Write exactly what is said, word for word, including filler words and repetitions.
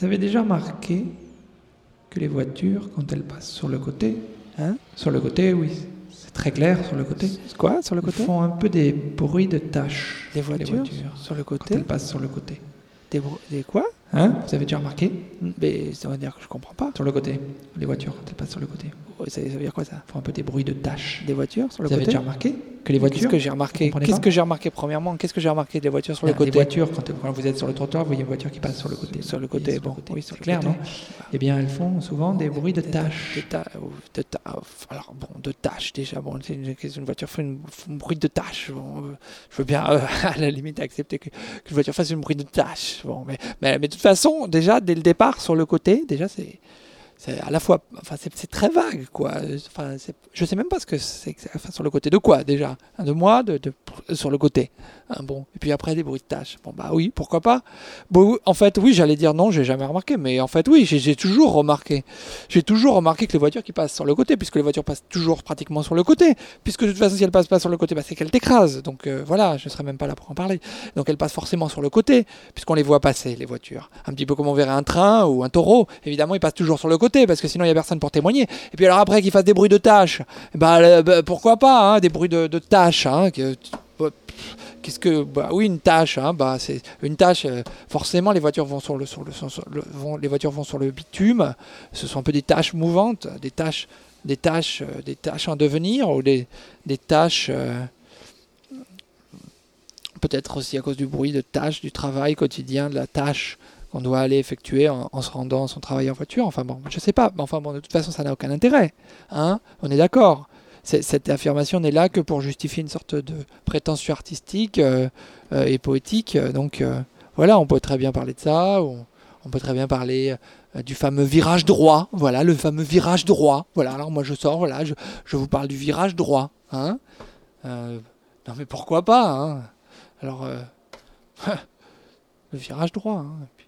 Vous avez déjà remarqué que les voitures, quand elles passent sur le côté, Hein? sur le côté, oui, c'est très clair sur le côté, Quoi, sur le elles côté? font un peu des bruits de tâches. Les voitures, sur le quand côté? elles passent sur le côté. Des, bro- des quoi? Hein? Vous avez déjà remarqué? Mais ça veut dire que je comprends pas. Sur le côté, les voitures, quand elles passent sur le côté, Ouais, Ça, ça veut dire quoi ça? font un peu des bruits de tâches. Des voitures sur le Vous avez côté? déjà remarqué que les Qu'est-ce voitures... que j'ai remarqué? Vous comprenez Qu'est-ce pas que j'ai remarqué premièrement? Qu'est-ce que j'ai remarqué des voitures sur le Ah, côté? Les voitures, quand, quand vous êtes sur le trottoir, vous voyez une voiture qui passe sur le côté. Sur le Vous voyez côté, sur le bon, côté. oui, sur C'est le clair, côté. non? Eh bien, elles font souvent des bruits de tâches. Des ta- de ta- alors bon, de tâches déjà. Bon, c'est une, qu'est-ce qu'une voiture fait une, fait un bruit de tâches. Bon, euh, je veux bien euh, à la limite accepter que, qu'une voiture fasse un bruit de tâches. Bon, mais, mais, mais de toute façon, déjà dès le départ sur le côté, déjà c'est c'est à la fois, enfin c'est, c'est très vague quoi. Enfin, c'est, je sais même pas ce que c'est. Enfin, sur le côté de quoi déjà? De moi, de, de sur le côté. Hein, bon, et puis après des bruits de tâches. Bon bah oui, pourquoi pas. Bon, en fait oui, j'allais dire non, j'ai jamais remarqué, mais en fait oui, j'ai, j'ai toujours remarqué. J'ai toujours remarqué que les voitures qui passent sur le côté, puisque les voitures passent toujours pratiquement sur le côté, puisque de toute façon si elles passent pas sur le côté, bah, c'est qu'elles t'écrasent. Donc euh, voilà, je serais même pas là pour en parler. Donc elles passent forcément sur le côté, puisqu'on les voit passer les voitures. Un petit peu comme on verrait un train ou un taureau. Évidemment, ils passent toujours sur le côté, parce que sinon il y a personne pour témoigner. Et puis alors après qu'ils fassent des bruits de tâches, bah, euh, bah, pourquoi pas, hein, des bruits de, de tâches. Hein, que, bah, Qu'est-ce que bah oui une tâche hein, bah c'est une tâche euh, forcément les voitures vont sur le sur le, sur le vont, les voitures vont sur le bitume, ce sont un peu des tâches mouvantes, des tâches des tâches euh, des tâches en devenir ou des des tâches euh, peut-être aussi à cause du bruit de tâches du travail quotidien de la tâche qu'on doit aller effectuer en, en se rendant à son travail en voiture. Enfin bon, je sais pas, mais enfin bon de toute façon ça n'a aucun intérêt, hein, on est d'accord. C'est, cette affirmation n'est là que pour justifier une sorte de prétention artistique euh, euh, et poétique. Donc euh, voilà, on peut très bien parler de ça, ou on peut très bien parler euh, du fameux virage droit. Voilà, le fameux virage droit. Voilà, alors moi je sors, voilà, je, je vous parle du virage droit. Hein euh, non mais pourquoi pas hein. Alors, euh, le virage droit. Hein, et puis